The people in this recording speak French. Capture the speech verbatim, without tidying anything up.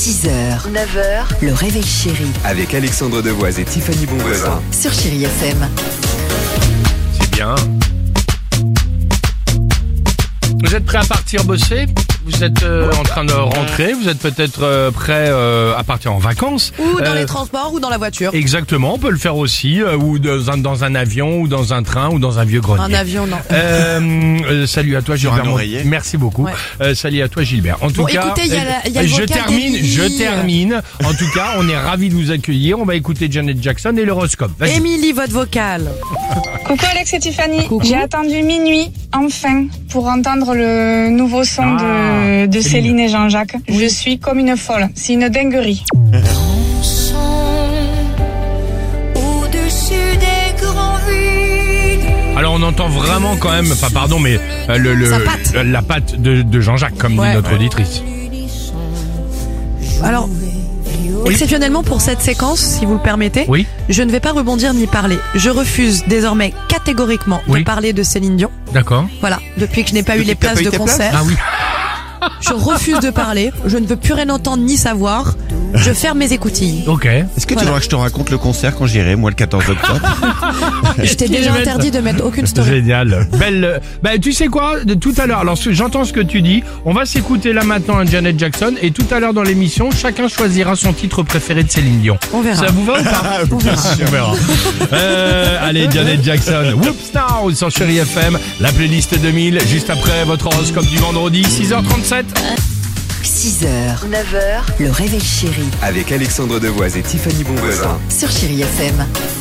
six heures, neuf heures, le réveil chéri Avec Alexandre Devoise et Tiffany Bonvoisin. sur Chéri F M. C'est bien. Vous êtes prêts à partir bosser? Vous êtes euh, en train de rentrer? Vous êtes peut-être euh, prêts euh, à partir en vacances? Ou dans Euh, les transports ou dans la voiture. Exactement, on peut le faire aussi, euh, ou dans un, dans un avion, ou dans un train, ou dans un vieux grenier. Un avion, non. Euh, euh, salut à toi Gilbert. un oreiller. Merci beaucoup. Ouais. Euh, salut à toi Gilbert. En tout Bon, cas, écoutez, il y a la- il y a euh, le je vocal termine, d'Émilie. je termine. En tout cas, on est ravis de vous accueillir. On va écouter Janet Jackson et l'horoscope. Vas-y. Émilie, votre vocale. Coucou Alex et Tiffany, Coucou. j'ai attendu minuit, enfin, pour entendre le nouveau son Ah, de, de Céline. Céline et Jean-Jacques. Je suis comme une folle, c'est une dinguerie. Au-dessus des grands vides. Alors on entend vraiment quand même, enfin pardon, mais euh, le, le Sa patte. euh, la patte de, de Jean-Jacques, comme Ouais. dit notre auditrice. Alors, exceptionnellement pour cette séquence, si vous le permettez, Oui. je ne vais pas rebondir ni parler. Je refuse désormais catégoriquement Oui. de parler de Céline Dion. D'accord. Voilà, depuis que je n'ai pas eu Depuis les que t'as places pas eu de tes places concert, Ah oui. je refuse de parler. Je ne veux plus rien entendre ni savoir. Je ferme mes écoutilles. Ok. Est-ce que tu Voilà. voudrais que je te raconte le concert quand j'irai, moi, le quatorze octobre? Je t'ai déjà kilomètres. interdit de mettre aucune story. Génial. Belle. euh, Bah, tu sais quoi? De tout à l'heure. Alors, ce- j'entends ce que tu dis. On va s'écouter là maintenant un Janet Jackson et tout à l'heure dans l'émission, chacun choisira son titre préféré de Céline Dion. On verra. Ça vous va ou pas? On verra. On verra. Euh, allez, Janet Jackson. Whoops Now sur Chéri F M. La playlist deux mille. Juste après votre horoscope du vendredi, six heures trente-sept. six heures, neuf heures, le réveil chéri Avec Alexandre Devoise et Tiffany Bonvoisin. sur Chéri F M.